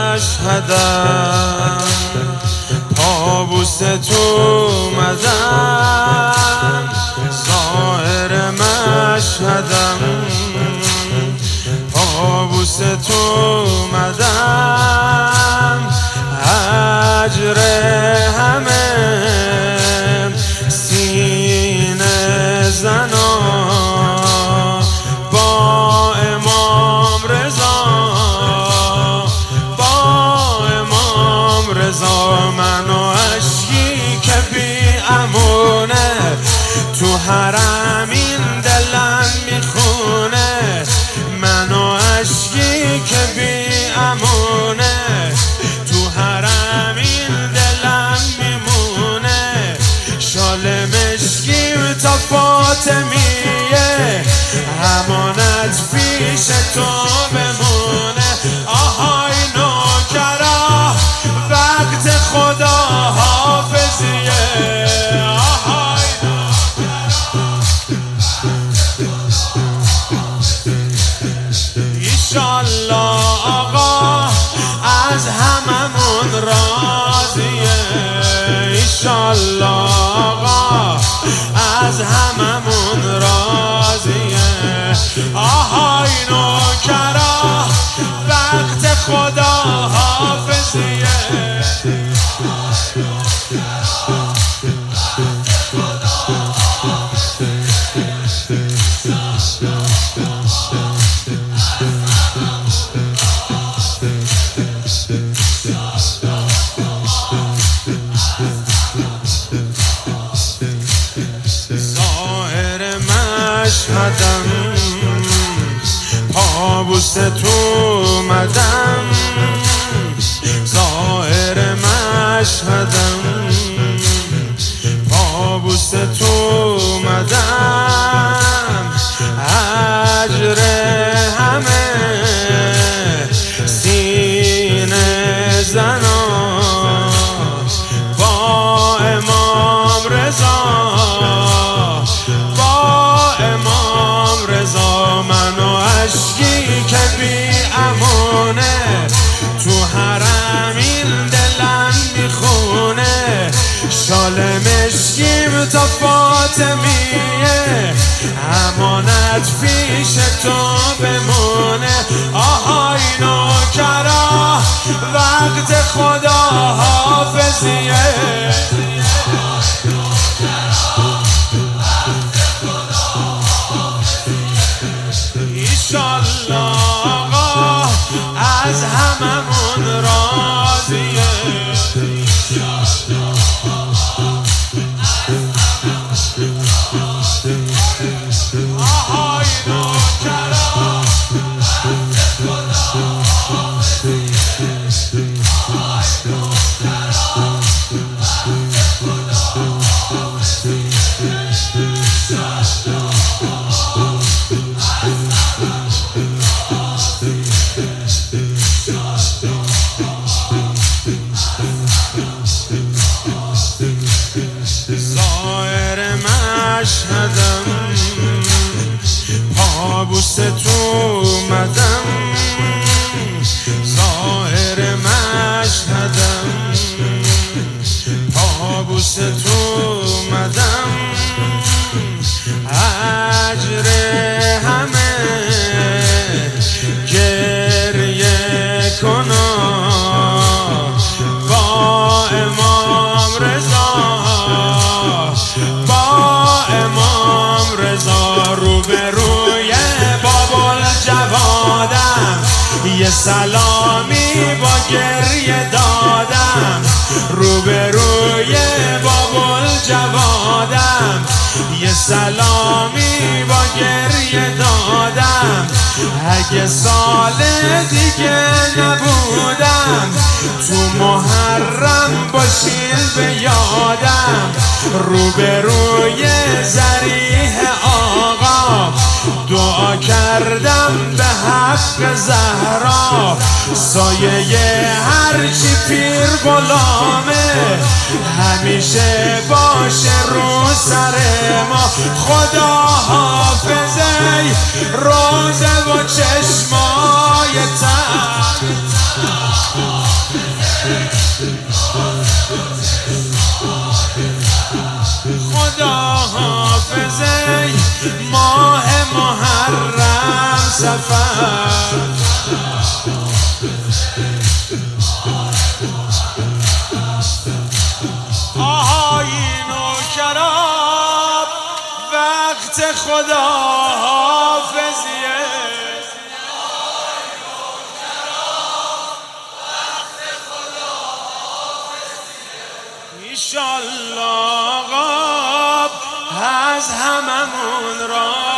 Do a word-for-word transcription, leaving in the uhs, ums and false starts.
مشهدم پابوس تو اومدم ظاهر مشهدم پابوس تو اومدم اجر همه سینه زنا با امام رضا با امام رضا من و اشکی که بی امونه تو حرم این دلم میخونه من و اشکی که بی امونه تو حرم این دلم میمونه شال مشکیم تا فاطمیه همانت پیش تو بمونه آهای نوکرا وقت خدا حافظیه آهای ایشالله آقا از هممون راضیه ایشالله آقا از هممون راضیه آهای نوکرا وقت خدا حافظیه ظاهر مشهدم پابوس تو اومدم ظاهر مشهدم پابوس تو اومدم اجر همه سینه زنا با امام رضا با امام رضا من و اشکی که بی امونه تو حرم این دلم میخونه شال مشکیم تا فاطمیه امانت پیش تو بمونه آهای نوکرا وقت خدا حافظیه ایشالله آقا از هممون راضیه آهای نوکرا ظاهر مشهدم پابوس تو اومدم ظاهر مشهدم پابوس تو اومدم اجر همه گریه کنا با امام رضا با امام رضا روبروی بابل جوادم یه سلامی با گریه دادم روبروی بابل جوادم یه سلامی با گریه دادم اگه سال دیگه نبودم تو محرم باشین به یادم روبروی ضریح آقا دعا کردم به حق زهرا سایه هرچی پیر غلامه همیشه باشه رو سر ما خدا حافظه روزه و چشمای تر سفر. آهاین و شراب وقت خدا حافظیه. ایشالله آقا از هممون را